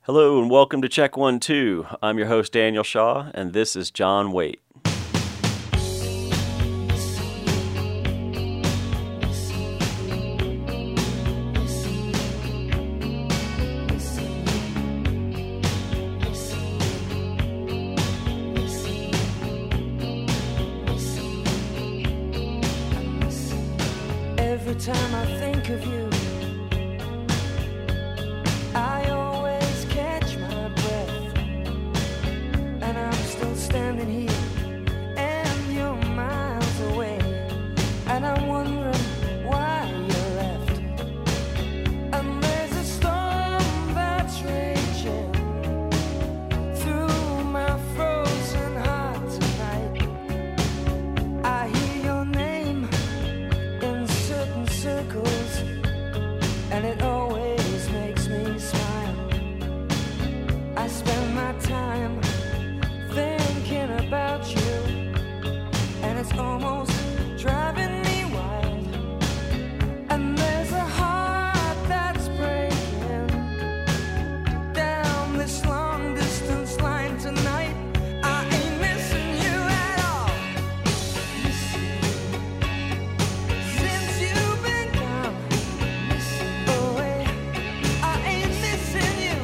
Hello and welcome to Check 1 2. I'm your host Daniel Shaw, and this is John Waite. Every time I think of you, I always catch my breath, and I'm still standing here, and you're miles away, and I'm wondering why you left. And there's a storm that's raging through my frozen heart tonight. I hear your name in certain circles, and it always makes me smile. I spend my time thinking about you, and it's almost driving me wild. And there's a heart that's breaking down this long distance line tonight. I ain't missing you at all. Since you've been gone away, I ain't missing you.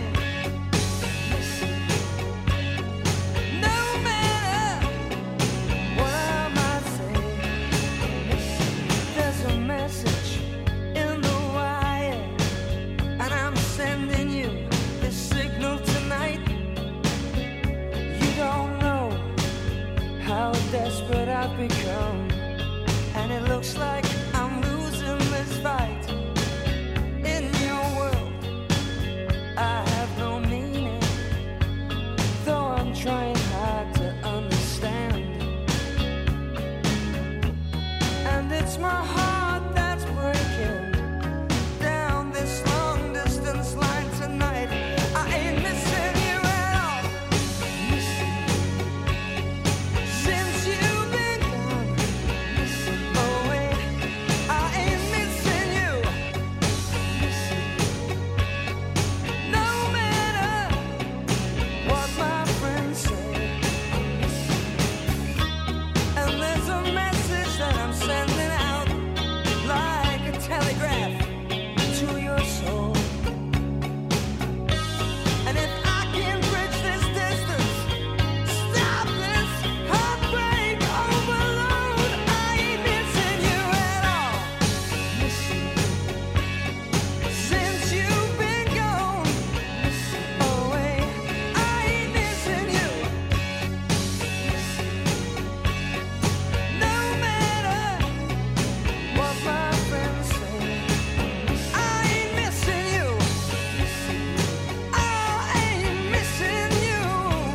No matter what I might say, there's a message in the wire, and I'm sending you this signal tonight. You don't know how desperate I've become, and it looks like I'm losing this fight. In your world, I have no meaning, though I'm trying hard to understand. And it's my heart that's breaking down this long distance line tonight. I ain't missing you at all. Since you've been gone away, I ain't missing you. No matter what my friends say. And there's a message that I'm sending out like a telegraph to your soul. And if I can bridge this distance, stop this heartbreak overload, I ain't missing you at all. Since you've been gone away, I ain't missing you. No matter what my friends say, I ain't missing you. I ain't missing you.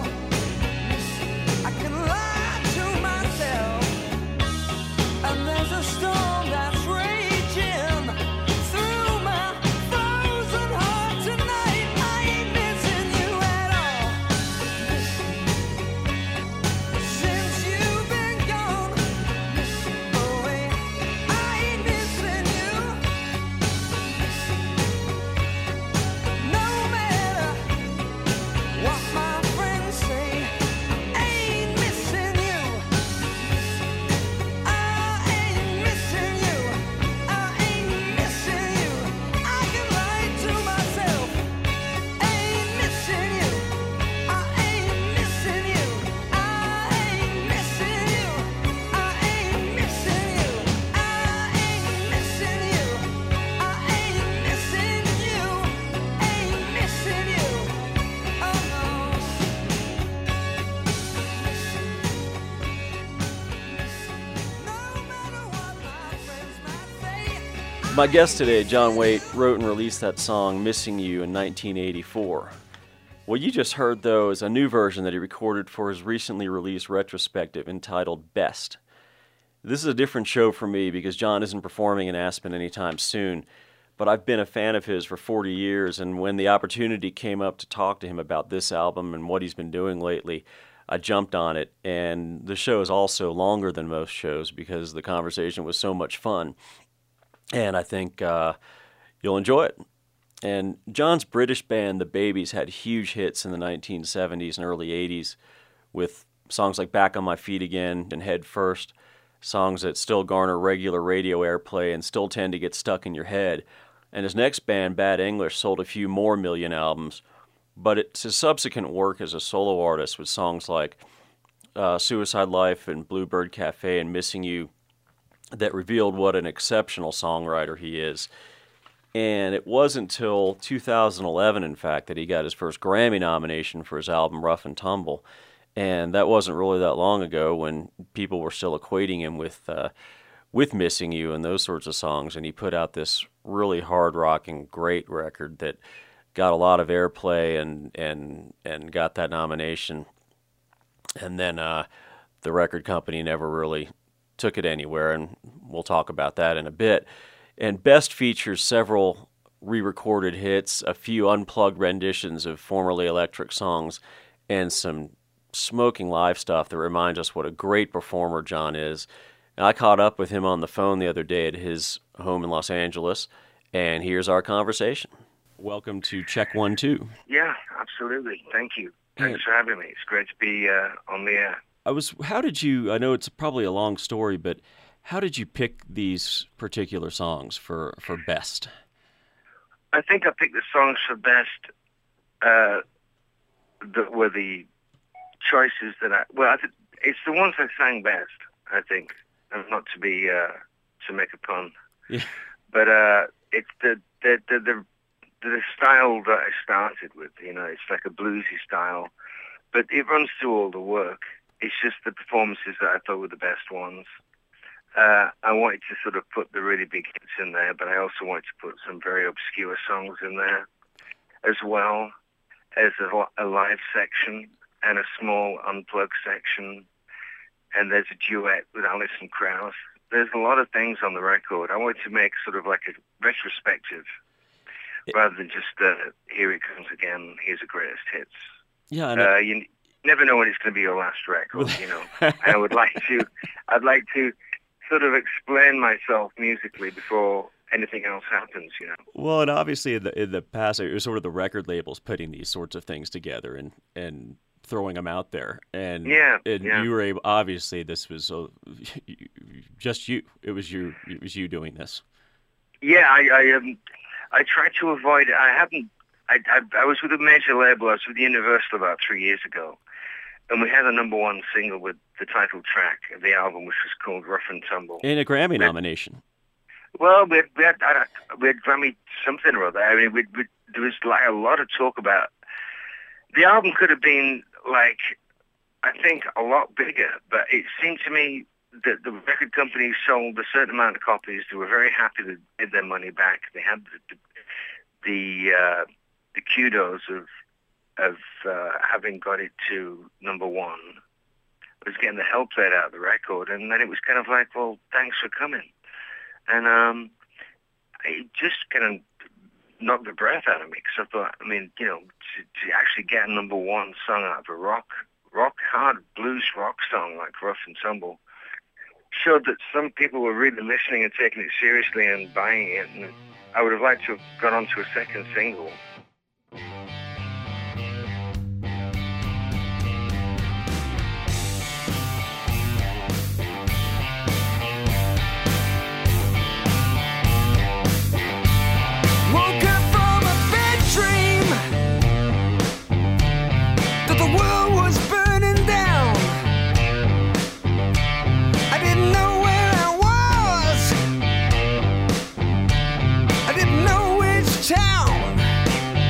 I can lie to myself, and there's a storm that's raging through my frozen heart tonight. I ain't missing you at all. Since you've been gone away, I ain't missing you. No matter what my friends say, ain't missing you. I ain't missing you. I ain't missing you. I can lie to myself. Ain't missing you. I ain't missing you. I ain't missing you. I ain't missing you. I ain't missing you. I ain't missing you. Ain't missing you. Oh no. No matter what my friends might say. My guest today, John Waite, wrote and released that song Missing You in 1984. What you just heard, though, is a new version that he recorded for his recently released retrospective entitled Best. This is a different show for me because John isn't performing in Aspen anytime soon, but I've been a fan of his for 40 years, and when the opportunity came up to talk to him about this album and what he's been doing lately, I jumped on it, and the show is also longer than most shows because the conversation was so much fun, and I think you'll enjoy it. And John's British band, The Babies, had huge hits in the 1970s and early 80s with songs like Back on My Feet Again and Head First, songs that still garner regular radio airplay and still tend to get stuck in your head. And his next band, Bad English, sold a few more million albums, but it's his subsequent work as a solo artist with songs like Suicide Life and Bluebird Cafe and Missing You that revealed what an exceptional songwriter he is. And it wasn't until 2011, in fact, that he got his first Grammy nomination for his album Rough and Tumble. And that wasn't really that long ago when people were still equating him with Missing You and those sorts of songs. And he put out this really hard-rocking, great record that got a lot of airplay and got that nomination. And then the record company never really took it anywhere, and we'll talk about that in a bit. And Best features several re-recorded hits, a few unplugged renditions of formerly electric songs, and some smoking live stuff that reminds us what a great performer John is. And I caught up with him on the phone the other day at his home in Los Angeles, and here's our conversation. Welcome to Check 1 2. Yeah, absolutely. Thank you. Thanks for having me. It's great to be on the air. I know it's probably a long story, but how did you pick these particular songs for Best? I think I picked the songs for Best that were the choices that it's the ones I sang best, I think. And not to be to make a pun. Yeah. But it's the style that I started with, it's like a bluesy style. But it runs through all the work. It's just the performances that I thought were the best ones. I wanted to sort of put the really big hits in there, but I also wanted to put some very obscure songs in there, as well as a live section and a small unplugged section. And there's a duet with Alison Krauss. There's a lot of things on the record. I wanted to make sort of like a retrospective, rather than just here it comes again, here's the greatest hits. Yeah, and you never know when it's going to be your last record, And I'd like to sort of explain myself musically before anything else happens, Well, and obviously in the past, it was sort of the record labels putting these sorts of things together and throwing them out there. And you were able. Obviously, this was just you. It was you doing this. Yeah, I tried to avoid. I was with a major label. I was with Universal about 3 years ago. And we had a #1 single with the title track of the album, which was called Rough and Tumble. And a Grammy nomination. Well, we had Grammy something or other. I mean, there was like a lot of talk about. The album could have been like, I think, a lot bigger, but it seemed to me that the record company sold a certain amount of copies. They were very happy to get their money back. They had the kudos of having got it to #1, was getting the hell played out of the record, and then it was kind of like, well, thanks for coming, and it just kind of knocked the breath out of me, because I thought, to actually get a #1 song out of a hard blues rock song like Rough and Tumble showed that some people were really listening and taking it seriously and buying it, and I would have liked to have gone on to a second single. Woke up from a bad dream that the world was burning down. I didn't know where I was. I didn't know which town.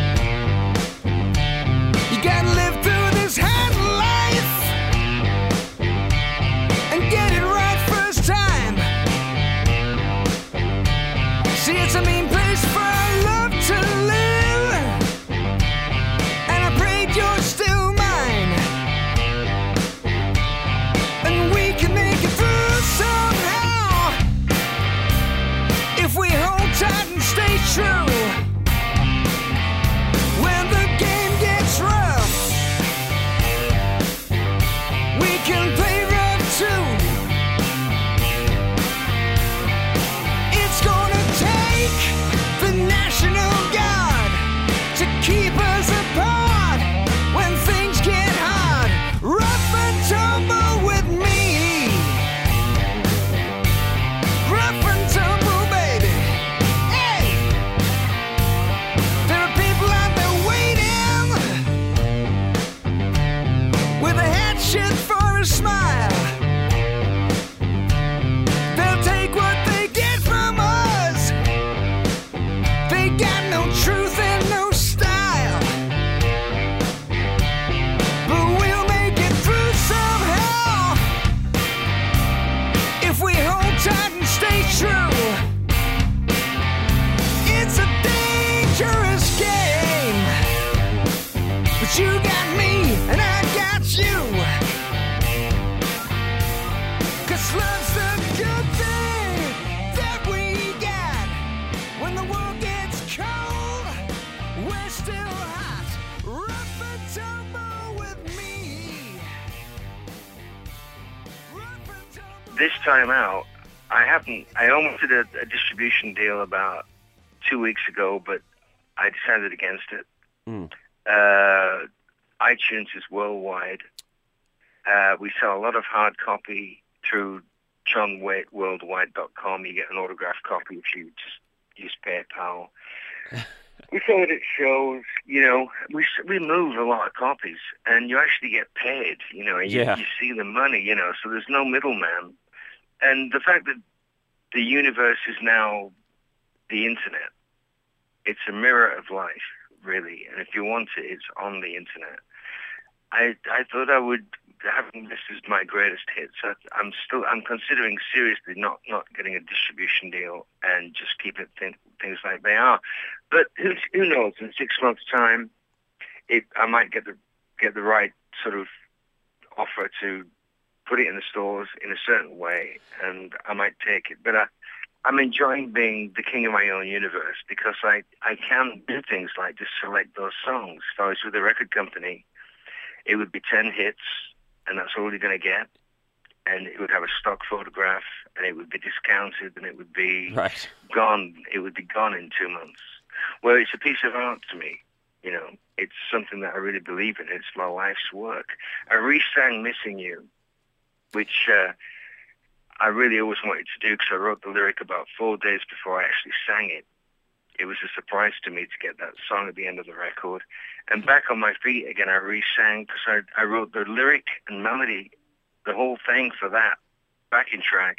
'cause you got me and I got you. 'Cause love's the good thing that we got. When the world gets cold, we're still hot. Rough and tumble with me. Rough and tumble. This time out, I almost did a distribution deal about 2 weeks ago, but I decided against it. iTunes is worldwide. We sell a lot of hard copy through johnwaiteworldwide.com. You get an autographed copy if you just use PayPal. We sell it at shows. You know, we move a lot of copies, and you actually get paid. You know, and you see the money. You know, so there's no middleman. And the fact that the universe is now the internet, it's a mirror of life, really. And if you want it, it's on the internet. I thought I would have this as my greatest hit. So I'm considering seriously not getting a distribution deal and just keeping things like they are. But who knows? In 6 months' time, I might get the right sort of offer to put it in the stores in a certain way, and I might take it. But I'm enjoying being the king of my own universe because I can do things like just select those songs. If I was with a record company, it would be 10 hits, and that's all you're going to get. And it would have a stock photograph, and it would be discounted, and it would be gone. It would be gone in 2 months. Well, it's a piece of art to me. You know, it's something that I really believe in. It's my life's work. I re-sang Missing You, which I really always wanted to do because I wrote the lyric about 4 days before I actually sang it. It was a surprise to me to get that song at the end of the record. And Back on My Feet again, I re-sang because I wrote the lyric and melody, the whole thing for that backing track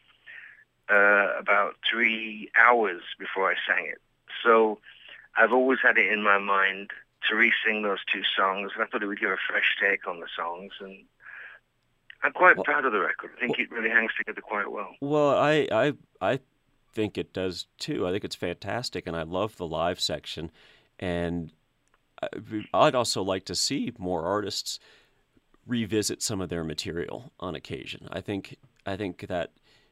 about 3 hours before I sang it. So I've always had it in my mind to re-sing those two songs, and I thought it would give a fresh take on the songs, and I'm quite proud of the record. I think it really hangs together quite well. Well, I think it does too. I think it's fantastic, and I love the live section. And I'd also like to see more artists revisit some of their material on occasion. I think that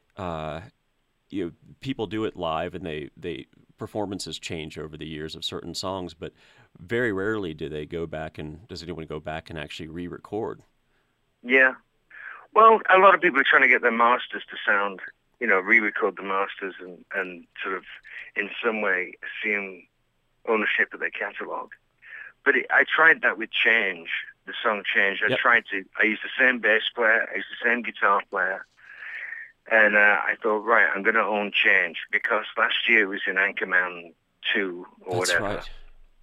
people do it live, and they performances change over the years of certain songs, but very rarely does anyone go back and actually re-record. Yeah. Well, a lot of people are trying to get their masters to sound, re-record the masters and sort of in some way assume ownership of their catalog. But I tried that with Change, the song Change. I used the same bass player, I used the same guitar player, and I thought, right, I'm going to own Change, because last year it was in Anchorman 2 or That's whatever. Right.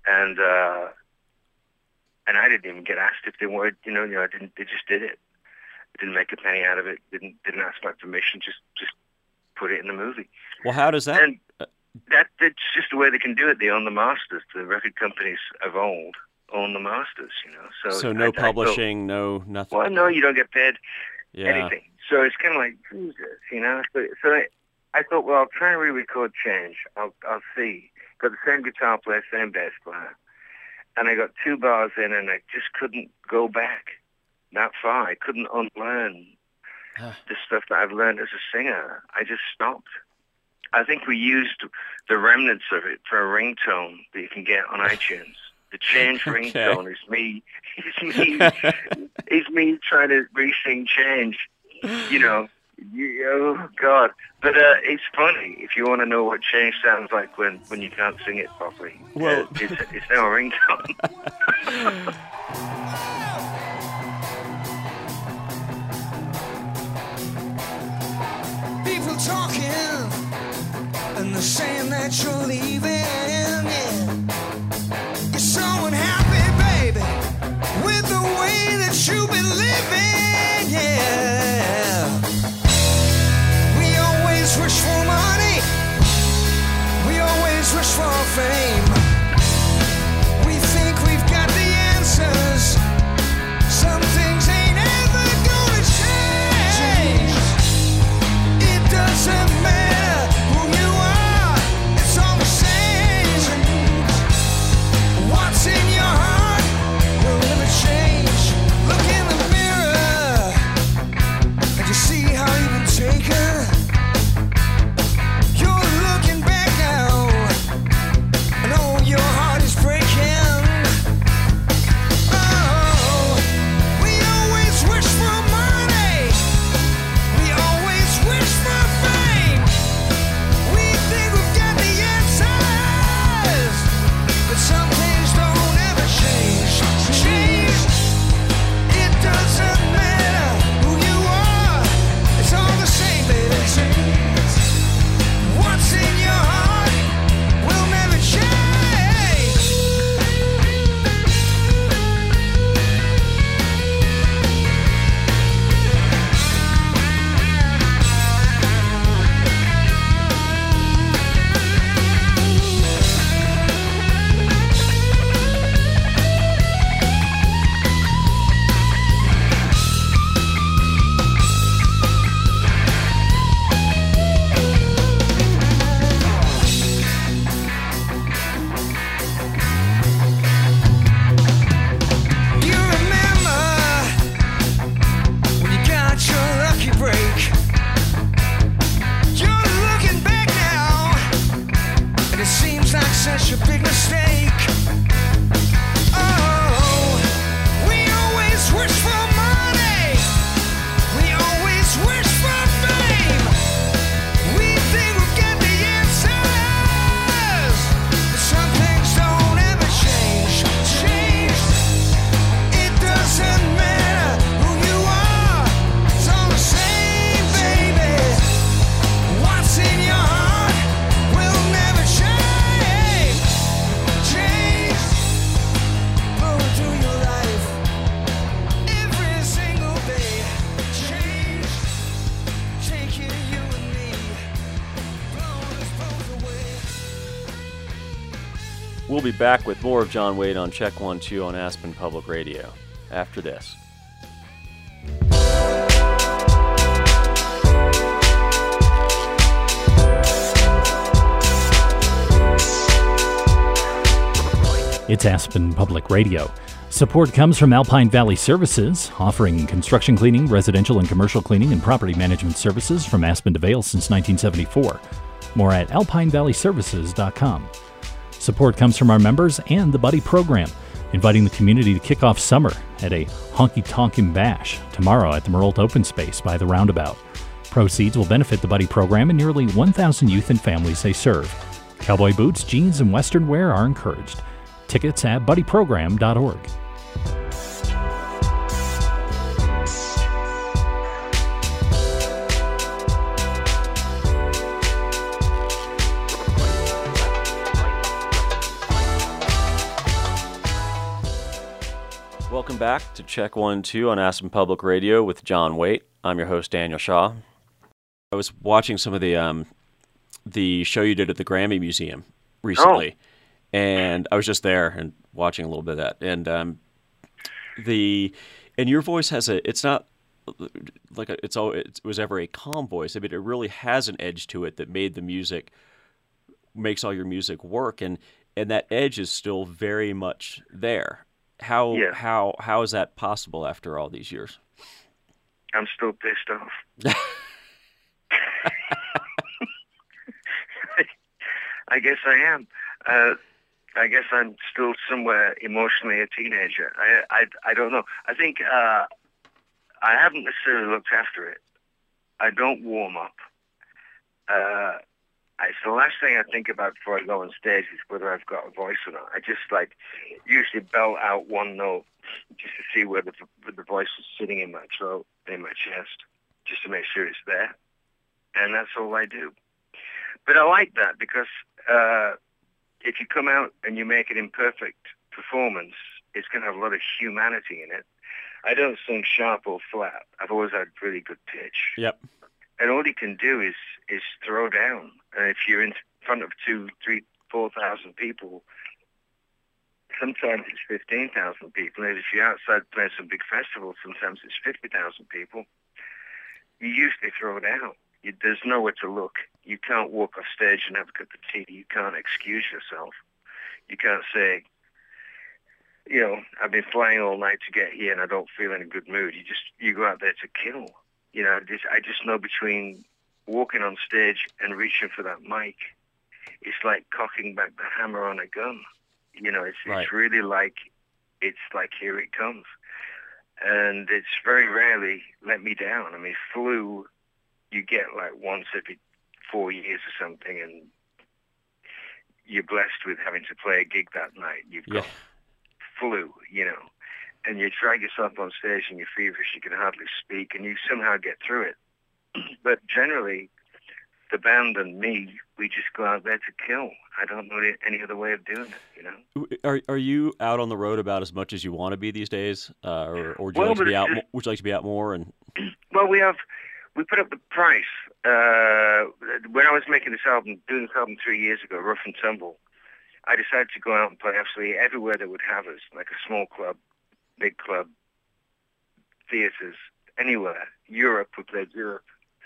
And I didn't even get asked if they wanted, they just did it. Didn't make a penny out of it. Didn't ask my permission. Just put it in the movie. Well, how does that? And that's just the way they can do it. They own the masters. The record companies of old own the masters. So no publishing, no nothing. Well, no, you don't get paid anything. So it's kind of like Jesus, So I thought, well, I'll try and re-record Change. I'll see. Got the same guitar player, same bass player, and I got 2 bars in, and I just couldn't go back that far. I couldn't unlearn the stuff that I've learned as a singer. I just stopped. I think we used the remnants of it for a ringtone that you can get on iTunes. The Change ringtone is me. It's me trying to re-sing Change. Oh God! But it's funny if you want to know what Change sounds like when you can't sing it properly. Well, it's now a ringtone. People talking, and they're saying that you're leaving. Yeah. You're so unhappy, baby, with the way that you've been living. Yeah. We always wish for money. We always wish for fame. We think we've got the answers. Some things ain't ever gonna change. It doesn't matter who you are, it's all the same. we'll be back with more of John Waite on Check 1-2 on Aspen Public Radio after this. It's Aspen Public Radio. Support comes from Alpine Valley Services, offering construction cleaning, residential and commercial cleaning, and property management services from Aspen to Vail since 1974. More at alpinevalleyservices.com. Support comes from our members and the Buddy Program, inviting the community to kick off summer at a honky tonkin' bash tomorrow at the Meralt Open Space by the Roundabout. Proceeds will benefit the Buddy Program and nearly 1,000 youth and families they serve. Cowboy boots, jeans, and Western wear are encouraged. Tickets at buddyprogram.org. Welcome back to Check 1-2 on Aspen Public Radio with John Waite. I'm your host, Daniel Shaw. I was watching some of the show you did at the Grammy Museum recently. Oh. And I was just there and watching a little bit of that. And your voice has it's not like it was ever a calm voice. I mean, it really has an edge to it that makes all your music work. And that edge is still very much there. How is that possible after all these years? I'm still pissed off. I guess I am. I guess I'm still somewhere emotionally a teenager. I don't know. I think I haven't necessarily looked after it. I don't warm up. It's the last thing I think about before I go on stage is whether I've got a voice or not. I just usually belt out one note just to see where the voice is sitting in my throat, in my chest, just to make sure it's there. And that's all I do. But I like that because if you come out and you make an imperfect performance, it's going to have a lot of humanity in it. I don't sing sharp or flat. I've always had really good pitch. Yep. And all you can do is throw down. And if you're in front of 2,000, 3,000, 4,000 people, sometimes it's 15,000 people. And if you're outside playing some big festivals, sometimes it's 50,000 people. You usually throw down. There's nowhere to look. You can't walk off stage and have a cup of tea. You can't excuse yourself. You can't say, I've been flying all night to get here and I don't feel in a good mood. You go out there to kill. I just know between walking on stage and reaching for that mic, it's like cocking back the hammer on a gun. It's really like, here it comes. And it's very rarely let me down. I mean, flu, you get like once every 4 years or something, and you're blessed with having to play a gig that night. You've got flu, and you drag yourself on stage and you're feverish, you can hardly speak, and you somehow get through it. But generally, the band and me, we just go out there to kill. I don't know any other way of doing it, Are you out on the road about as much as you want to be these days, or would you like to be out? Would you like to be out more? And well, we put up the price when I was making this album, doing this album 3 years ago, Rough and Tumble. I decided to go out and play absolutely everywhere that would have us, like a small club, big club, theaters, anywhere. Europe, we played Europe.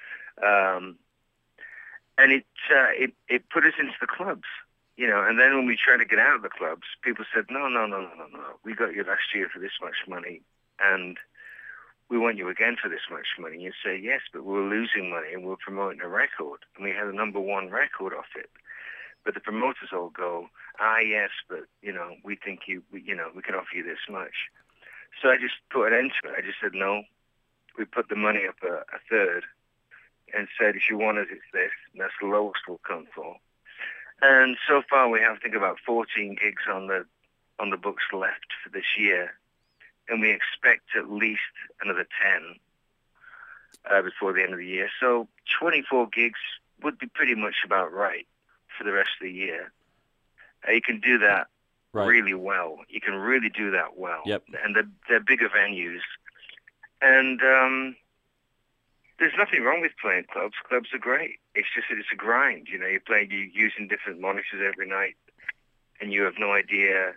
And it put us into the clubs, and then when we tried to get out of the clubs, people said, no, we got you last year for this much money, and we want you again for this much money. You say, yes, but we were losing money and we were promoting a record, and we had a #1 record off it. But the promoters all go, yes, but, we think we can offer you this much. So I just put an end to it. I just said, no. We put the money up a third and said, if you want it, it's this. And that's the lowest we'll come for. And so far we have, I think, about 14 gigs on the books left for this year. And we expect at least another 10 before the end of the year. So 24 gigs would be pretty much about right for the rest of the year. You can do that really well. You can really do that well. Yep. And they're bigger venues. And there's nothing wrong with playing clubs. Clubs are great. It's just that it's a grind. You're using different monitors every night. and you have no idea.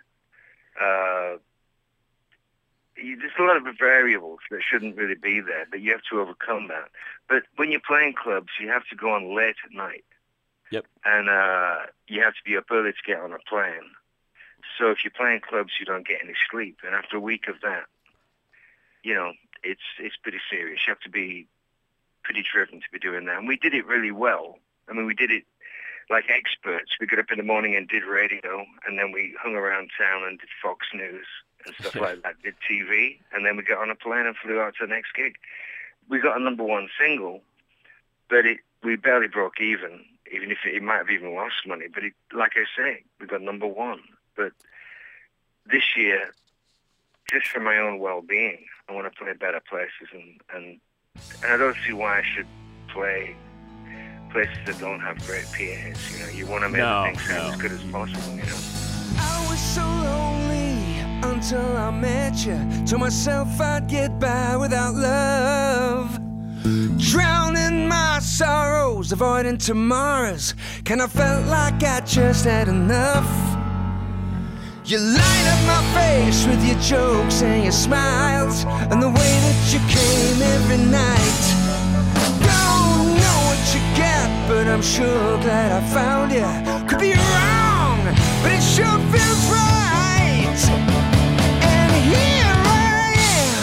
There's a lot of variables that shouldn't really be there, but you have to overcome that. But when you're playing clubs, you have to go on late at night. Yep. And you have to be up early to get on a plane. So if you're playing clubs, you don't get any sleep. And after a week of that, you know, it's pretty serious. You have to be pretty driven to be doing that. And we did it really well. I mean, we did it like experts. We got up in the morning and did radio, and then we hung around town and did Fox News and stuff like that, did TV, and then we got on a plane and flew out to the next gig. We got a #1 single, but we barely broke even if it might have even lost money. But like I say, we got #1. But this year, just for my own well-being, I want to play better places, and I don't see why I should play places that don't have great PAs. You know, you want to make things sound as good as possible, you know. I was so lonely until I met you. Told myself I'd get by without love. Drowning my sorrows, avoiding tomorrows. Kind of felt like I just had enough. You light up my face with your jokes and your smiles, and the way that you came every night. Don't know what you get, but I'm sure glad I found you. Could be wrong, but it sure feels right. And here I am,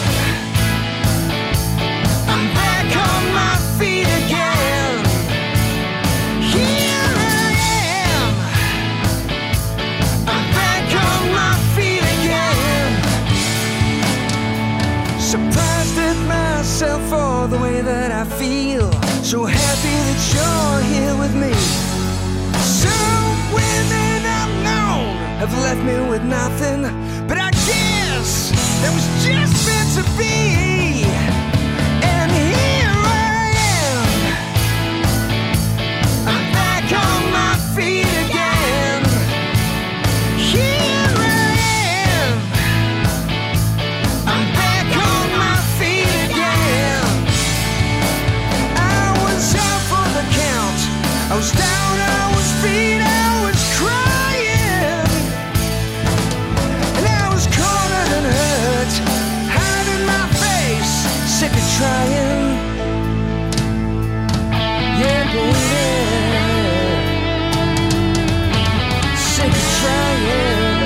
I'm back on my feet again. Here I am, I'm back on my feet again. Surprised at myself for the way that I feel. So happy that you're here with me. Some women I've known have left me with nothing, but I guess that was just meant to be. And here I am, I'm back on my feet again. Here I am, I'm back on my feet again. I was out for the count, I was down, I was beat, I was crying, and I was cornered and hurt, hiding my face, sick of trying. Yeah, baby, sick of trying.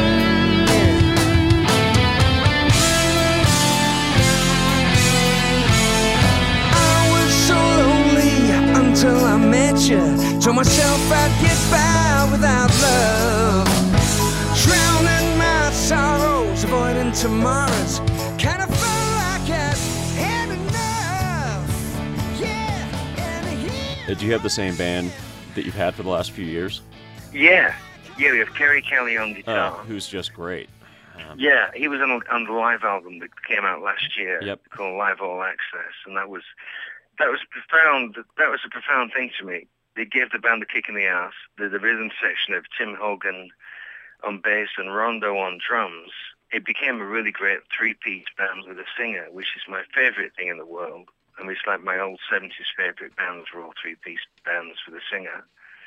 I was so lonely until I met you. Told myself I'd get by without love. Drowning my sorrows, avoiding tomorrows. Kind of felt like I'd had enough. Yeah, and here. Did you have the same band that you've had for the last few years? Yeah, we have Kerry Kelly on guitar. Who's just great. Yeah, he was on the live album that came out last year, Yep. called Live All Access, and that was profound. That was a profound thing to me. They gave the band a kick in the ass. The rhythm section of Tim Hogan on bass and Rondo on drums. It became a really great three-piece band with a singer, which is my favorite thing in the world. I mean, it's like my old 70s favorite bands were all three-piece bands with a singer.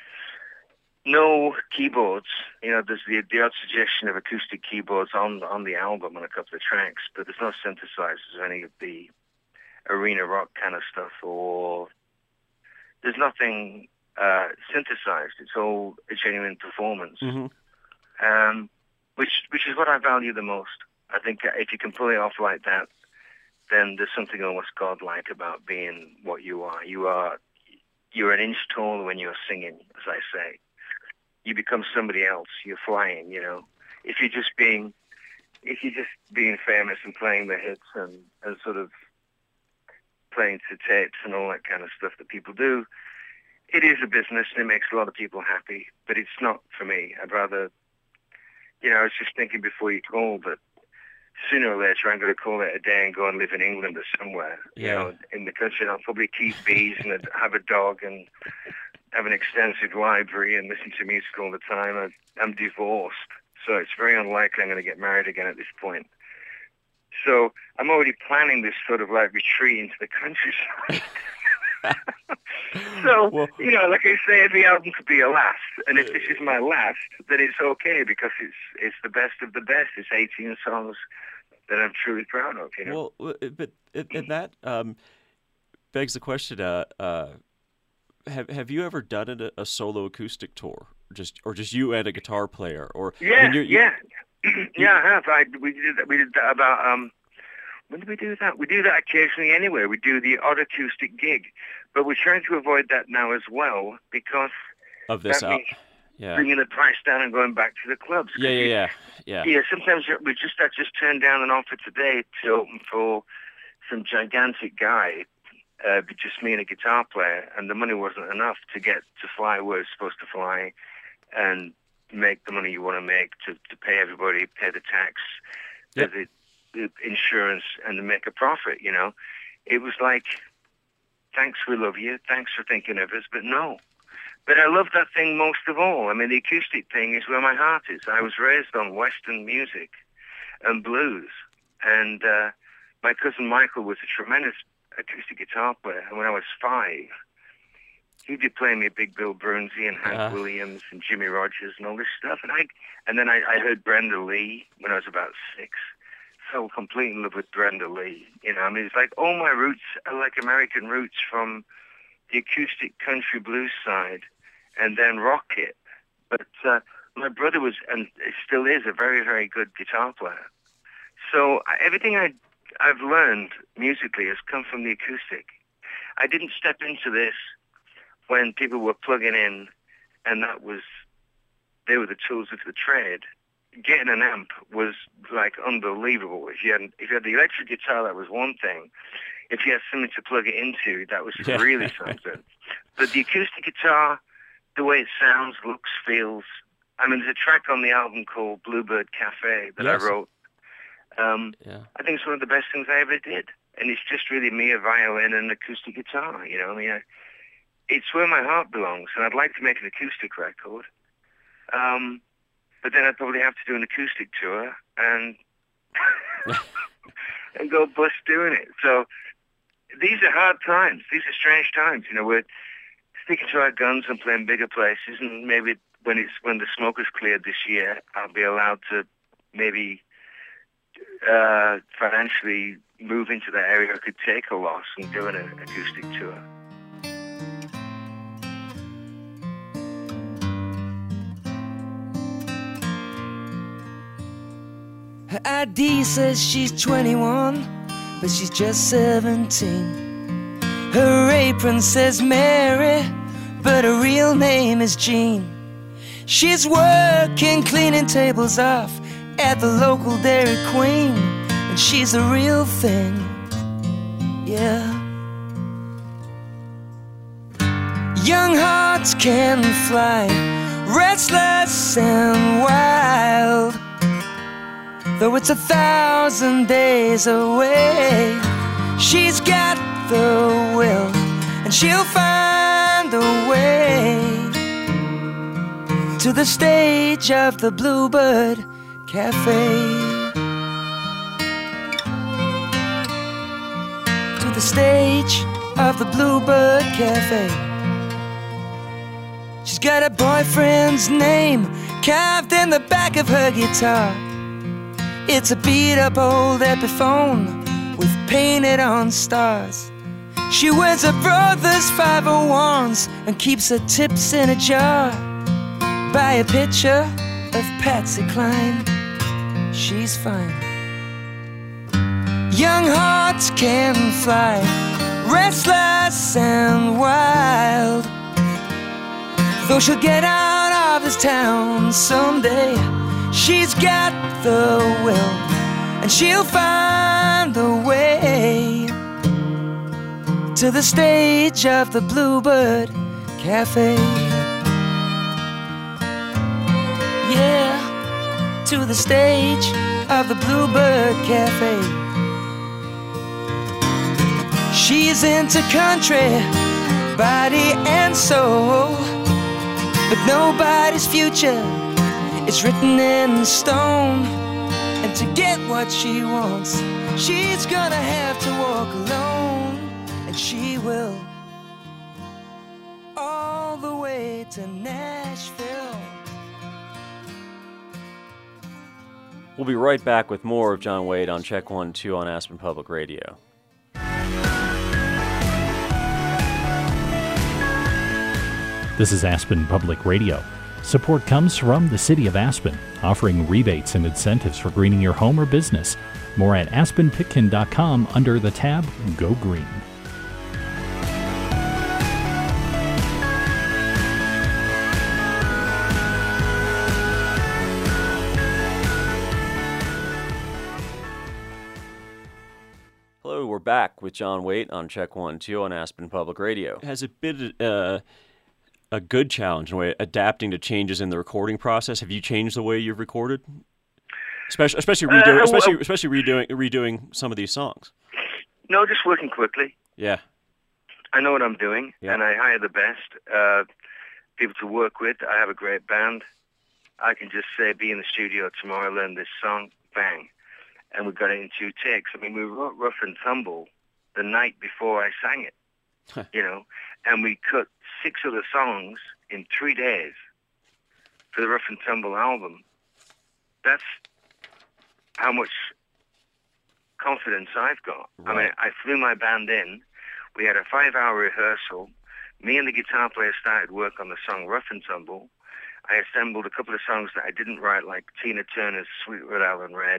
No keyboards. You know, there's the odd suggestion of acoustic keyboards on the album on a couple of tracks, but there's no synthesizers or any of the arena rock kind of stuff, or there's nothing synthesized. It's all a genuine performance, which is what I value the most. I think if you can pull it off like that, then there's something almost godlike about being what you are. You're an inch taller when you're singing, as I say. You become somebody else. You're flying, you know. If you're just being famous and playing the hits and sort of playing to tapes and all that kind of stuff that people do, it is a business and it makes a lot of people happy, but it's not for me. I'd rather, you know, I was just thinking before you called that sooner or later I'm going to call it a day and go and live in England or somewhere, you know, in the country. And I'll probably keep bees and have a dog and have an extensive library and listen to music all the time. I'm divorced, so it's very unlikely I'm going to get married again at this point. So I'm already planning this sort of like retreat into the countryside. So, Well- like I say, every album could be a last. And if this is my last, then it's okay because it's the best of the best. It's 18 songs that I'm truly proud of, Well, but and that begs the question: Have you ever done a solo acoustic tour, or just you and a guitar player, or Yeah, I mean, yeah, yeah. I have. We did that. We did that about when did we do that? We do that occasionally anyway. We do the odd acoustic gig, but we're trying to avoid that now as well because of this that out? means Yeah. bringing the price down and going back to the clubs. Yeah. Yeah, sometimes I just turned down an offer today to open for some gigantic guy, just me and a guitar player, and the money wasn't enough to get to fly where it's supposed to fly and make the money you want to make, to pay everybody, pay the tax, Yep. the insurance, and to make a profit, It was like, thanks, we love you, thanks for thinking of us, but no. But I love that thing most of all. I mean, the acoustic thing is where my heart is. I was raised on Western music and blues. And my cousin Michael was a tremendous acoustic guitar player. And when I was 5, he'd be playing me Big Bill Brunsey and Hank Williams and Jimmy Rogers and all this stuff. And then I heard Brenda Lee when I was about 6. Fell completely in love with Brenda Lee. I mean, it's like all my roots are like American roots from the acoustic country blues side and then rock it. But my brother was, and still is, a very, very good guitar player. So everything I've learned musically has come from the acoustic. I didn't step into this when people were plugging in and they were the tools of the trade. Getting an amp was like unbelievable. If you had the electric guitar, that was one thing. If you had something to plug it into, that was really something. But the acoustic guitar, the way it sounds, looks, feels. I mean, there's a track on the album called Bluebird Cafe that I wrote. I think it's one of the best things I ever did. And it's just really me, a violin, and an acoustic guitar. I mean, it's where my heart belongs, and I'd like to make an acoustic record. But then I'd probably have to do an acoustic tour and and go bust doing it. So these are hard times. These are strange times. We're sticking to our guns and playing bigger places, and maybe when the smoke is cleared this year, I'll be allowed to maybe financially move into that area. I could take a loss and do an acoustic tour. Her ID says she's 21, but she's just 17. Her apron says Mary, but her real name is Jean. She's working cleaning tables off at the local Dairy Queen, and she's the real thing, yeah. Young hearts can fly, restless and wild, though it's 1,000 days away. She's got the will, and she'll find a way to the stage of the Bluebird Cafe. To the stage of the Bluebird Cafe. She's got a boyfriend's name carved in the back of her guitar. It's a beat-up old Epiphone with painted-on stars. She wears her brother's 501s and keeps her tips in a jar. Buy a picture of Patsy Cline, she's fine. Young hearts can fly, restless and wild, though she'll get out of this town someday. She's got the will, and she'll find a way to the stage of the Bluebird Cafe. Yeah, to the stage of the Bluebird Cafe. She's into country, body and soul, but nobody's future is written in stone. And to get what she wants, she's gonna have to walk alone. And she will. the way to Nashville. We'll be right back with more of John Wade on Check 1-2 on Aspen Public Radio. This is Aspen Public Radio. Support comes from the City of Aspen, offering rebates and incentives for greening your home or business. More at aspenpitkin.com under the tab Go Green. Hello, we're back with John Waite on Check 1-2 on Aspen Public Radio. Has it been a good challenge in a way, adapting to changes in the recording process? Have you changed the way you've recorded, especially redoing some of these songs? No, just working quickly. Yeah, I know what I'm doing, Yeah. and I hire the best people to work with. I have a great band. I can just say, be in the studio tomorrow, learn this song, bang. And we got it in 2 takes. I mean, we wrote Rough and Tumble the night before I sang it, you know, and we cut 6 other songs in 3 days for the Rough and Tumble album. That's how much confidence I've got. Right. I mean, I flew my band in. We had a 5-hour rehearsal. Me and the guitar player started work on the song Rough and Tumble. I assembled a couple of songs that I didn't write, like Tina Turner's Sweet Rhode Island Red,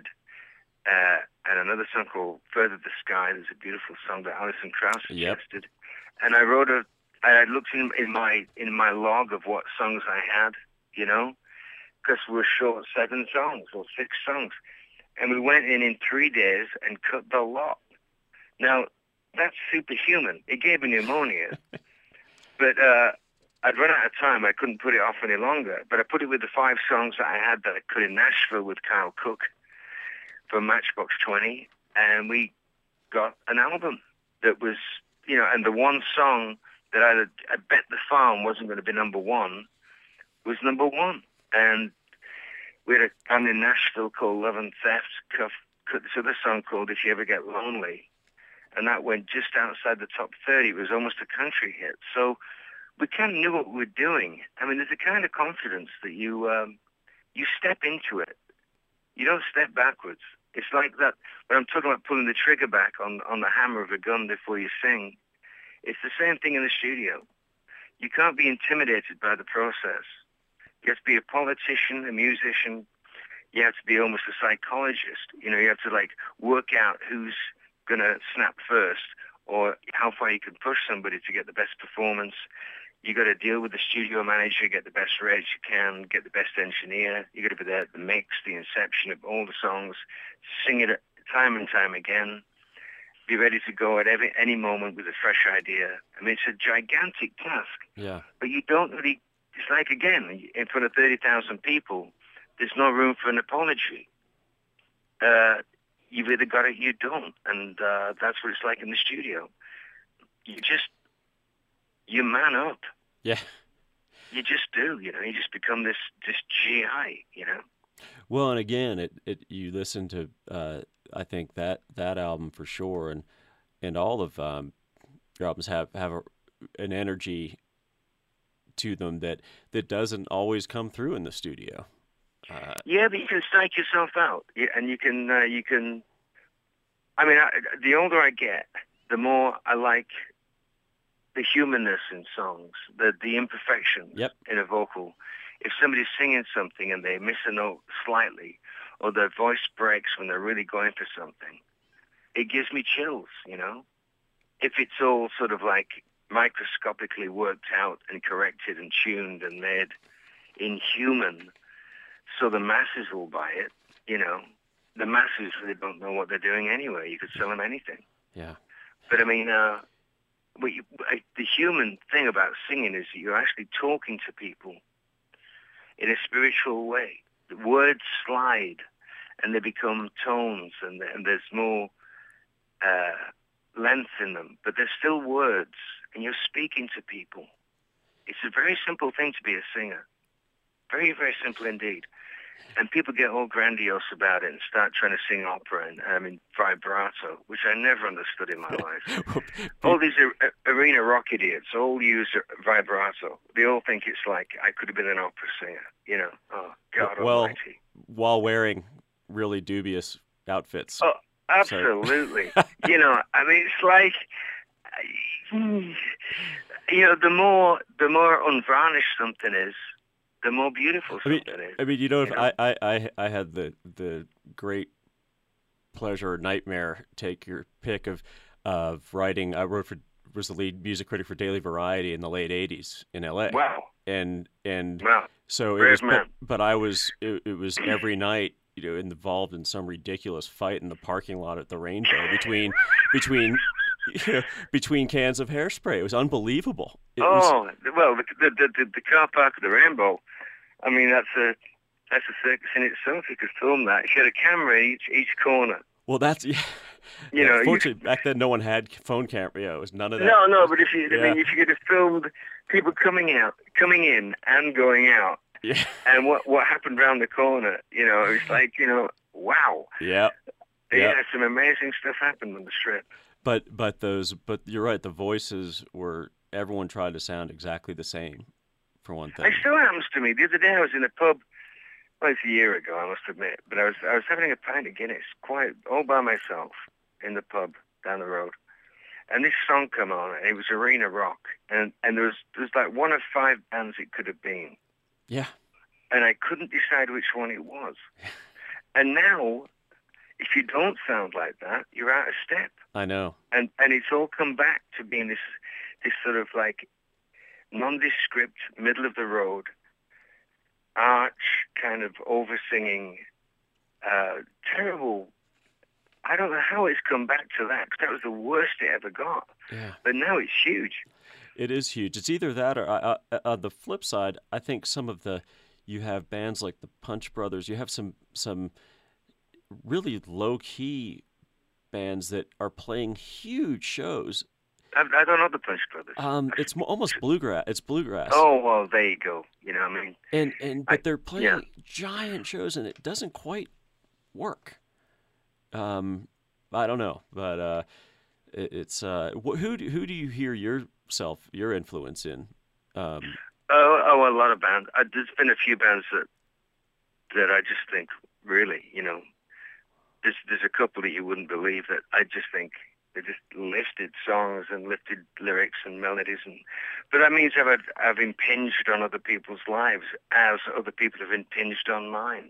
and another song called Further the Sky. There's a beautiful song that Alison Krauss suggested. And I wrote I looked in my log of what songs I had, you know, because we're short 7 songs or 6 songs. And we went in 3 days and cut the lot. Now, that's superhuman. It gave me pneumonia. But I'd run out of time. I couldn't put it off any longer. But I put it with the 5 songs that I had that I cut in Nashville with Kyle Cook for Matchbox 20. And we got an album that was, you know, and the one song that I bet the farm wasn't going to be number 1 was number 1. And we had a band in Nashville called Love and Theft cut this other song called If You Ever Get Lonely. And that went just outside the top 30. It was almost a country hit. So we kind of knew what we were doing. I mean, there's a kind of confidence that you step into it. You don't step backwards. It's like that when I'm talking about pulling the trigger back on the hammer of a gun before you sing. It's the same thing in the studio. You can't be intimidated by the process. You have to be a politician, a musician. You have to be almost a psychologist. You know, you have to like work out who's going to snap first or how far you can push somebody to get the best performance. You got to deal with the studio manager, get the best rates you can, get the best engineer. You got to be there at the mix, the inception of all the songs, sing it time and time again. Be ready to go at any moment with a fresh idea. I mean, it's a gigantic task. Yeah. But you don't really, it's like, again, in front of 30,000 people, there's no room for an apology. You've either got it or you don't. And that's what it's like in the studio. You man up. Yeah. You just do, you know. You just become this GI, you know. Well, and again, you listen to I think that album for sure, and all of your albums have an energy to them that doesn't always come through in the studio. Yeah, but you can psych yourself out, and you can. I mean, the older I get, the more I like the humanness in songs, the imperfections in a vocal. If somebody's singing something and they miss a note slightly, or their voice breaks when they're really going for something, it gives me chills, you know? If it's all sort of like microscopically worked out and corrected and tuned and made inhuman so the masses will buy it, you know, the masses really don't know what they're doing anyway. You could sell them anything. Yeah. But I mean, the human thing about singing is that you're actually talking to people in a spiritual way. The words slide and they become tones and there's more length in them, but they're still words and you're speaking to people. It's a very simple thing to be a singer. Very, very simple indeed. And people get all grandiose about it and start trying to sing opera and vibrato, which I never understood in my life. All these arena rock idiots all use vibrato. They all think it's like I could have been an opera singer, you know. Oh, God Almighty. While wearing really dubious outfits. Oh, absolutely. You know, I mean, it's like, you know, the more unvarnished something is, the more beautiful something is. I mean, you know, I had the great pleasure or nightmare, take your pick, of writing. Was the lead music critic for Daily Variety in the late '80s in LA. Wow. And wow. So it was, but I was it was every night, you know, involved in some ridiculous fight in the parking lot at the Rainbow between cans of hairspray. It was unbelievable. Well, the car park at the Rainbow, I mean, that's a circus in itself. You could film that. You had a camera in each corner. Well, that's you know. Fortunately, back then no one had phone camera. Yeah, it was none of that. No. But if you could have filmed people coming in, and going out, yeah, and what happened around the corner, you know, it's like, you know, wow. Yeah. Yeah, some amazing stuff happened on the strip. But you're right. The voices were, everyone tried to sound exactly the same, for one thing. It still happens to me. The other day I was in a pub. Well, it's a year ago, I must admit. But I was having a pint of Guinness, quite all by myself, in the pub down the road. And this song came on, and it was arena rock. And there was like one of 5 bands it could have been. Yeah. And I couldn't decide which one it was. And now, if you don't sound like that, you're out of step. I know. And it's all come back to being this sort of like nondescript, middle of the road, arch kind of over-singing, terrible. I don't know how it's come back to that, because that was the worst it ever got. Yeah. But now it's huge. It is huge. It's either that or, on the flip side, I think you have bands like the Punch Brothers. You have some really low-key bands that are playing huge shows. I don't know the Punch Brothers. It's almost bluegrass. It's bluegrass. Oh, well, there you go. You know what I mean? But they're playing giant shows, and it doesn't quite work. I don't know, but it's who do you hear your influence in? A lot of bands. There's been a few bands that I just think really, you know, there's a couple that you wouldn't believe that I just think they just lifted songs and lifted lyrics and melodies, but that means I've impinged on other people's lives as other people have impinged on mine.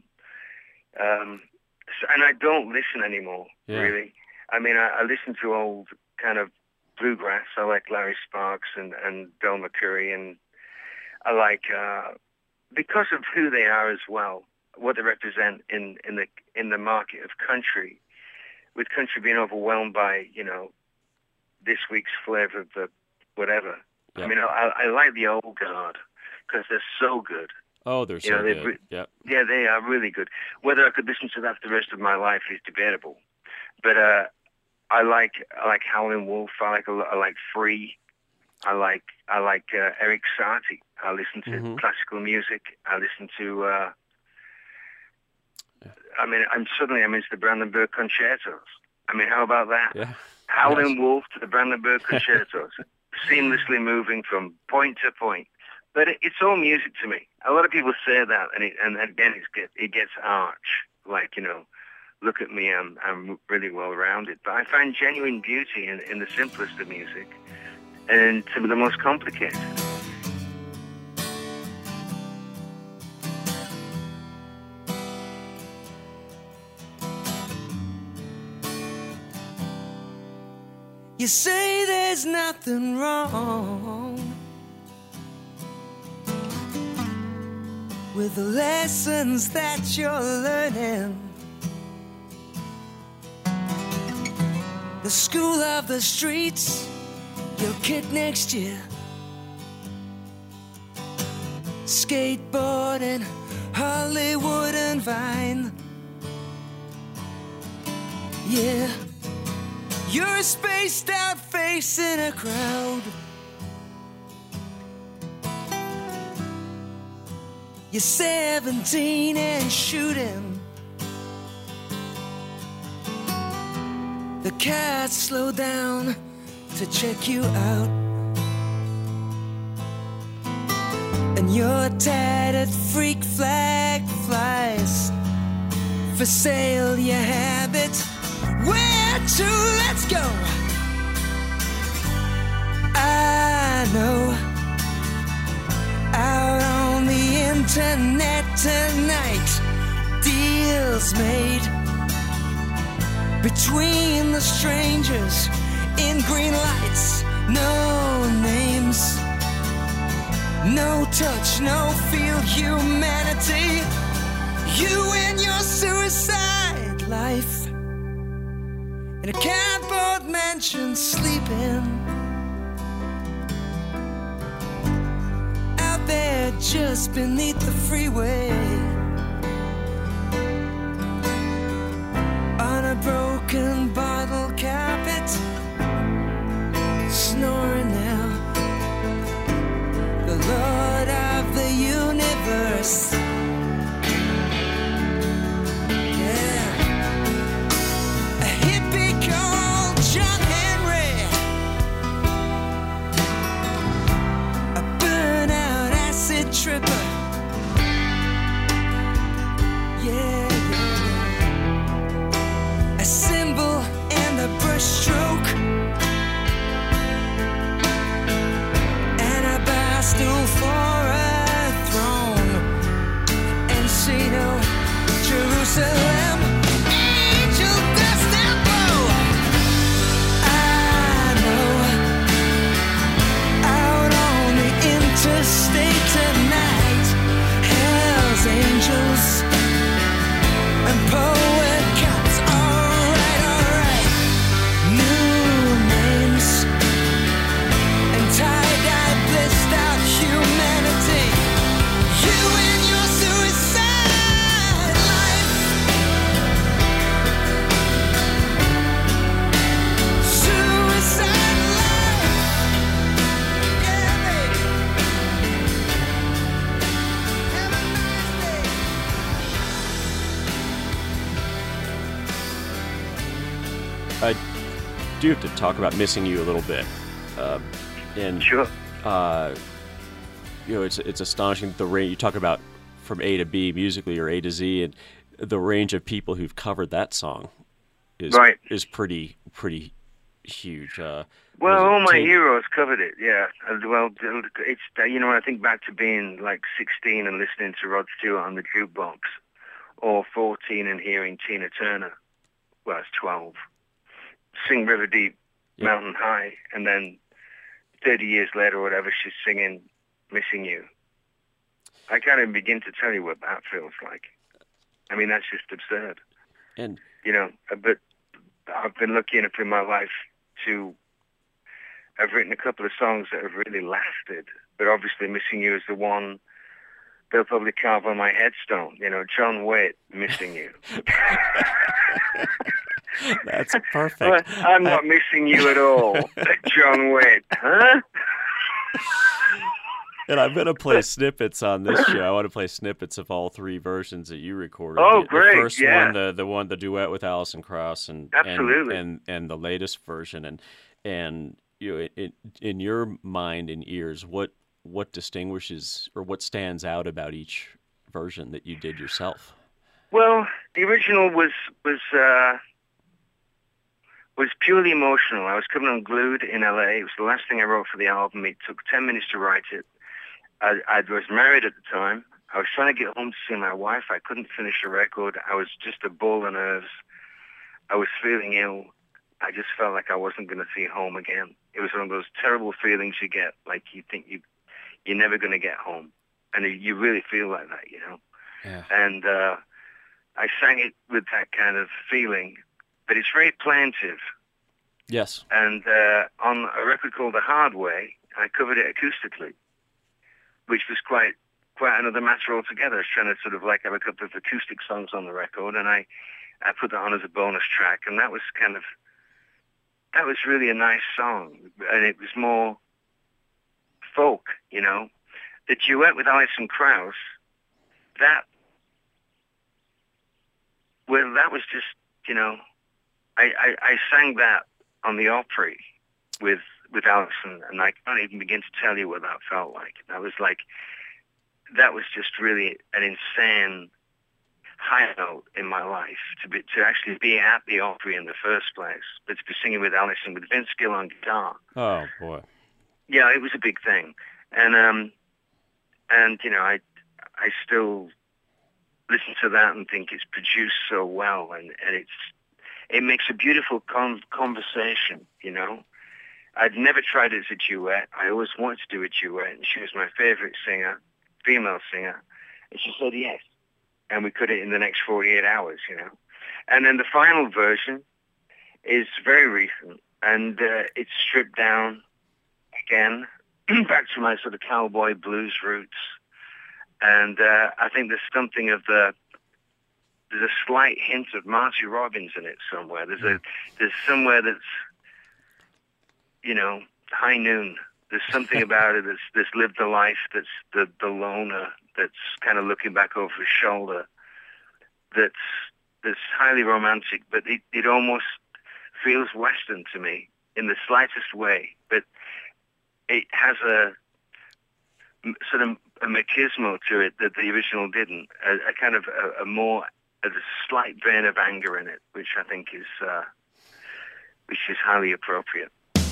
And I don't listen anymore, really. I mean, I listen to old kind of bluegrass. I like Larry Sparks and Bill McCurry, and I like because of who they are as well, what they represent in the market of country. With country being overwhelmed by, you know, this week's flavor of the whatever. Yep. I mean, I like the old guard because they're so good. Oh, they're so good. Yeah, they are really good. Whether I could listen to that for the rest of my life is debatable. But I like Howlin' Wolf. I like Free. I like Eric Satie. I listen to classical music. I listen to. I'm into the Brandenburg Concertos. I mean, how about that? Yeah. Howlin' Wolf to the Brandenburg Concertos, seamlessly moving from point to point. But it's all music to me. A lot of people say that, and again, it gets arch. Like, you know, look at me, I'm really well-rounded. But I find genuine beauty in the simplest of music, and some of the most complicated. You say there's nothing wrong with the lessons that you're learning. The school of the streets, your kid next year. Skateboarding, Hollywood and Vine. Yeah. You're spaced out facing a crowd. You're 17 and shooting. The cats slow down to check you out. And your tattered freak flag flies. For sale, your habit. Where to? Let's go. I know. Out on the internet tonight, deals made between the strangers in green lights. No names, no touch, no feel, humanity. You and your suicide life in a cardboard mansion, sleeping out there just beneath the freeway, on a broken bottle carpet, snoring now. The Lord of the universe. Tripper. Yeah, yeah. A symbol and a brushstroke, and a bar stool for a throne. Encino, Jerusalem, angel dust and blow. I know, out on the interstate tonight, hell's angels and poet cops. Alright. New names and tie-dye blissed out humanity. You and your suicide life. Suicide life. Yeah, baby. Have a nice day. I do have to talk about Missing You a little bit. And Sure. it's astonishing the range you talk about from A to B musically, or A to Z, and the range of people who've covered that song is Right. is pretty huge. Well, was it all my Teen- heroes covered it, yeah. Well, it's when I think back to being like 16 and listening to Rod Stewart on the jukebox, or 14 and hearing Tina Turner. Well, it's 12. Sing River Deep, Yeah. Mountain High, and then 30 years later or whatever, she's singing Missing You. I can't even begin to tell you what that feels like. I mean, that's just absurd. And But I've been lucky enough in my life to have written a couple of songs that have really lasted. But obviously Missing You is the one they'll probably carve on my headstone. John Waite, Missing You. that's perfect. Well, I'm not missing you at all. John Waite, huh? And I'm going to play snippets on this show. I want to play snippets of all three versions that you recorded. Oh, the great, first yeah. one, the duet with Alison Krauss, and Absolutely. and the latest version. And in your mind and ears, what distinguishes or what stands out about each version that you did yourself? Well, the original was purely emotional. I was coming unglued in LA. It was the last thing I wrote for the album. It took 10 minutes to write it. I was married at the time. I was trying to get home to see my wife. I couldn't finish the record. I was just a ball of nerves. I was feeling ill. I just felt like I wasn't going to see home again. It was one of those terrible feelings you get, like you think you're never going to get home. And you really feel like that, Yeah. And I sang it with that kind of feeling. But it's very plaintive. Yes. And on a record called The Hard Way, I covered it acoustically, which was quite another matter altogether. I was trying to sort of like have a couple of acoustic songs on the record, and I put that on as a bonus track, and that was really a nice song, and it was more folk, The duet with Alison Krauss that was just, I sang that on the Opry with Alison, and I can't even begin to tell you what that felt like. That was just really an insane high note in my life to actually be at the Opry in the first place, but to be singing with Alison, with Vince Gill on guitar. Oh boy. Yeah, it was a big thing, and I still listen to that and think it's produced so well, and it makes a beautiful conversation. I'd never tried it as a duet. I always wanted to do a duet, and she was my favorite singer, female singer, and she said yes. And we cut it in the next 48 hours, And then the final version is very recent, and it's stripped down again, back to my sort of cowboy blues roots. And I think there's something of there's a slight hint of Marty Robbins in it somewhere. There's somewhere that's, high noon. There's something about it that's lived the life, that's the loner, that's kind of looking back over his shoulder, that's highly romantic, but it almost feels Western to me in the slightest way. But it has a sort of a machismo to it that the original didn't. A kind of a slight vein of anger in it, which I think is highly appropriate.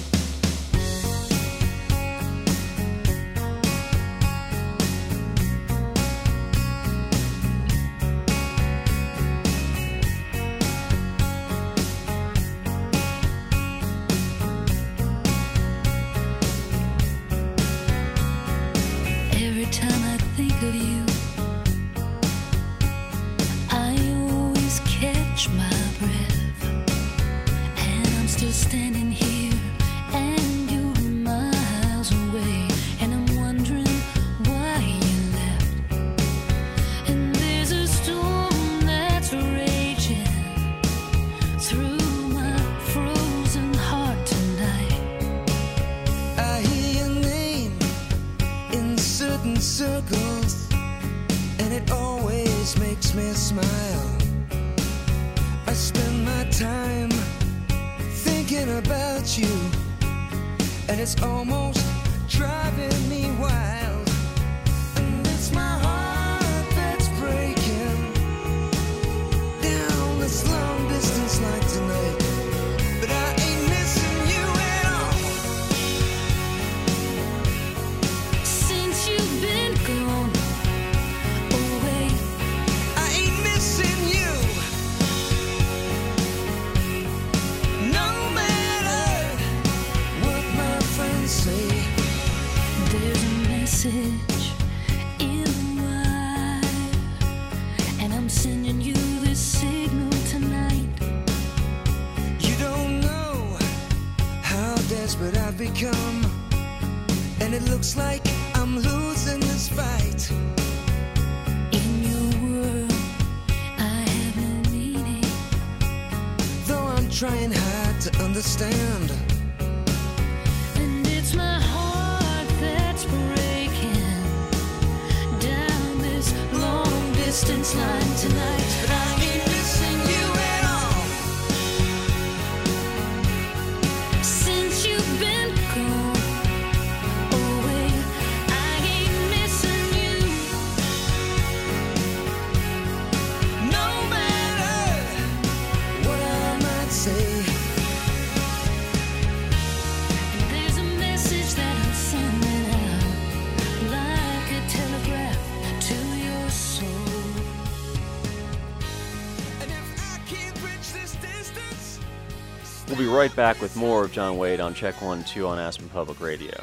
Standing here and you're miles away, and I'm wondering why you left. And there's a storm that's raging through my frozen heart tonight. I hear your name in certain circles, and it always makes me smile. I spend my time thinking about you, and it's almost driving me wild. And it's my heart that's breaking down this long distance like tonight. But I ain't missing you at all. Since you've been gone away, I ain't missing you. there's a message in the wire, and I'm sending you this signal tonight. You don't know how desperate I've become, and it looks like I'm losing this fight. In your world, I have no meaning, though I'm trying hard to understand. and it's my heart that's breaking down this long distance line tonight. But I ain't missing you at all. Since you've been gone away, I ain't missing you. No matter what I might say. And there's a message that I'm sending out, like a telegraph to your soul. And if I can't bridge this distance, We'll be right back with more of John Wade on Check 1 2 on Aspen Public Radio.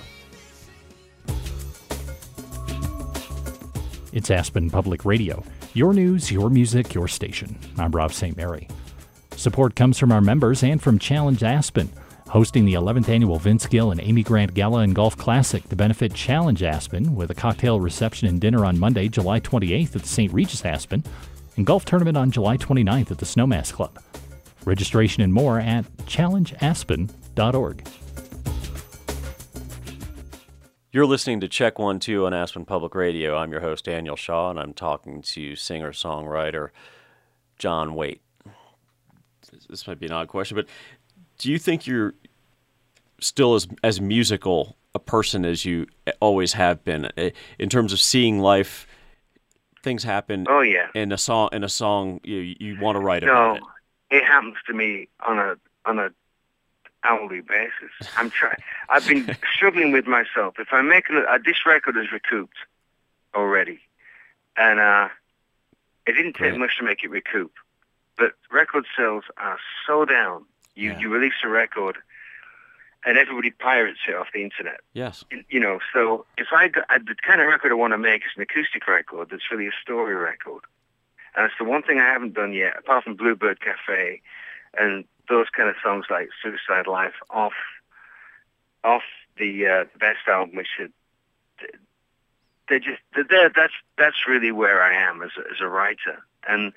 It's Aspen Public Radio. Your news, your music, your station. I'm Rob St. Mary. Support comes from our members and from Challenge Aspen, hosting the 11th annual Vince Gill and Amy Grant Gala and Golf Classic to benefit Challenge Aspen with a cocktail reception and dinner on Monday, July 28th at the St. Regis Aspen, and golf tournament on July 29th at the Snowmass Club. Registration and more at challengeaspen.org. You're listening to Check 1 2 on Aspen Public Radio. I'm your host, Daniel Shaw, and I'm talking to singer-songwriter John Waite. This might be an odd question, but do you think you're still as musical a person as you always have been in terms of seeing life? Things happen. Oh yeah. In a song, you want to write about it. No, it happens to me on a hourly basis. I've been struggling with myself. If I'm making this record is recouped already, and it didn't take much to make it recoup. But record sales are so down. You release a record, and everybody pirates it off the internet. Yes. So if the kind of record I want to make is an acoustic record that's really a story record. And it's the one thing I haven't done yet, apart from Bluebird Cafe and those kind of songs like Suicide Life off the Best album, which that's really where I am as a writer. And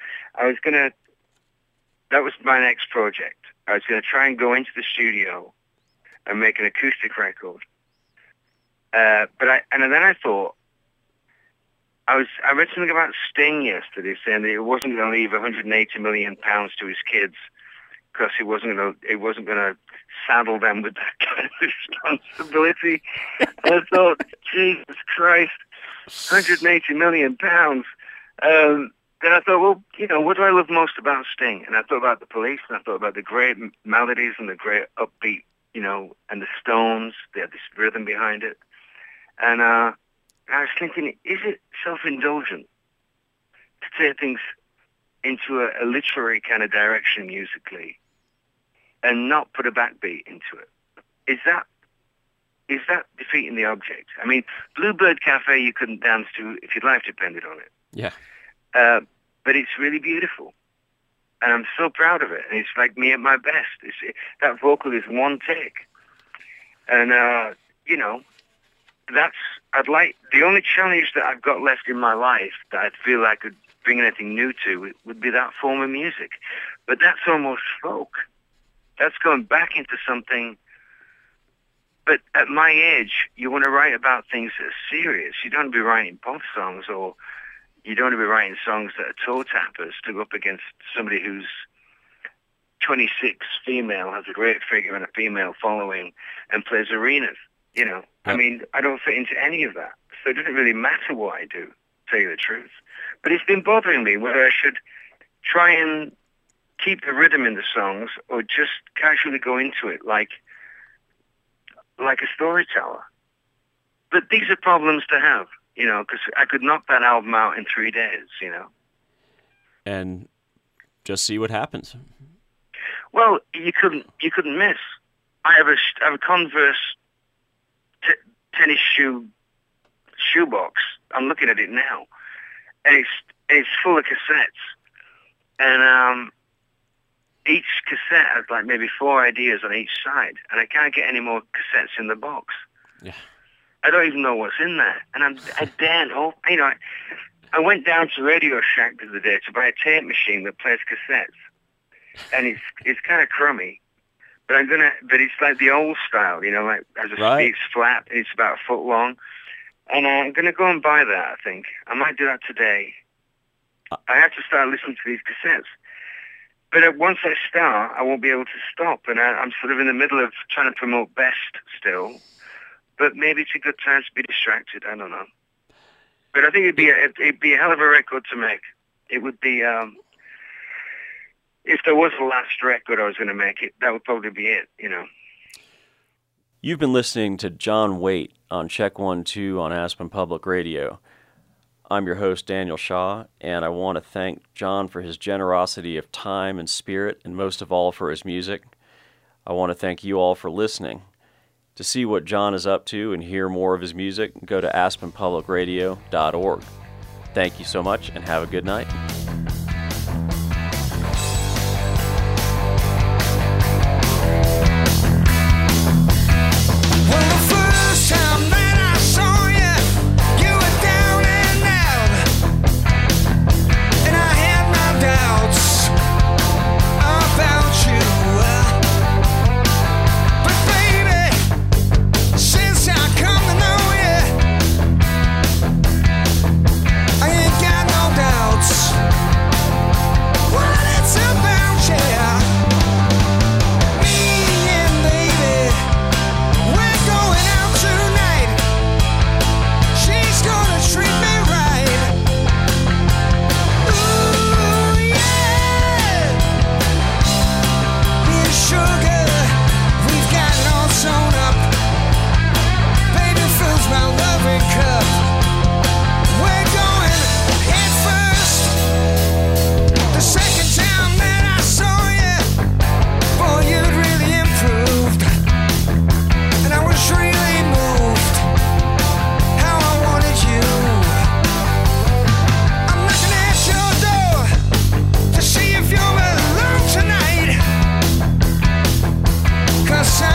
that was my next project. I was going to try and go into the studio and make an acoustic record. Then I thought, I read something about Sting yesterday saying that he wasn't going to leave 180 million pounds to his kids because he wasn't going to saddle them with that kind of responsibility. And I thought, Jesus Christ, 180 million pounds. Then I thought, well, what do I love most about Sting? And I thought about the Police, and I thought about the great melodies and the great upbeat, and the Stones. They had this rhythm behind it. And I was thinking, is it self-indulgent to take things into a literary kind of direction musically and not put a backbeat into it? Is that defeating the object? I mean, Bluebird Cafe you couldn't dance to if your life depended on it. Yeah. But it's really beautiful. And I'm so proud of it. And it's like me at my best. That vocal is one take. And, the only challenge that I've got left in my life that I feel I could bring anything new to would be that form of music. But that's almost folk. That's going back into something. But at my age, you want to write about things that are serious. You don't want to be writing pop songs, or you don't want to be writing songs that are toe tappers to go up against somebody who's 26, female, has a great figure and a female following, and plays arenas. I mean, I don't fit into any of that. So it doesn't really matter what I do, to tell you the truth. But it's been bothering me whether I should try and keep the rhythm in the songs or just casually go into it like a storyteller. But these are problems to have, because I could knock that album out in 3 days, And just see what happens. Well, you couldn't miss. I have a Converse tennis shoebox. I'm looking at it now, and it's full of cassettes. And each cassette has like maybe 4 ideas on each side, and I can't get any more cassettes in the box. Yeah. I don't even know what's in there, and I daren't. I went down to Radio Shack the other day to buy a tape machine that plays cassettes, and it's kind of crummy, but it's like the old style, like it's flat, and it's about a foot long, and I'm gonna go and buy that. I think I might do that today. I have to start listening to these cassettes. But once I start, I won't be able to stop. And I'm sort of in the middle of trying to promote Best still. But maybe it's a good time to be distracted. I don't know. But I think it'd be a hell of a record to make. It would be, if there was a last record I was going to make, that would probably be it, You've been listening to John Waite on Check 1 2 on Aspen Public Radio. I'm your host, Daniel Shaw, and I want to thank John for his generosity of time and spirit, and most of all for his music. I want to thank you all for listening. To see what John is up to and hear more of his music, go to aspenpublicradio.org. Thank you so much, and have a good night. Since I come to know you sunshine.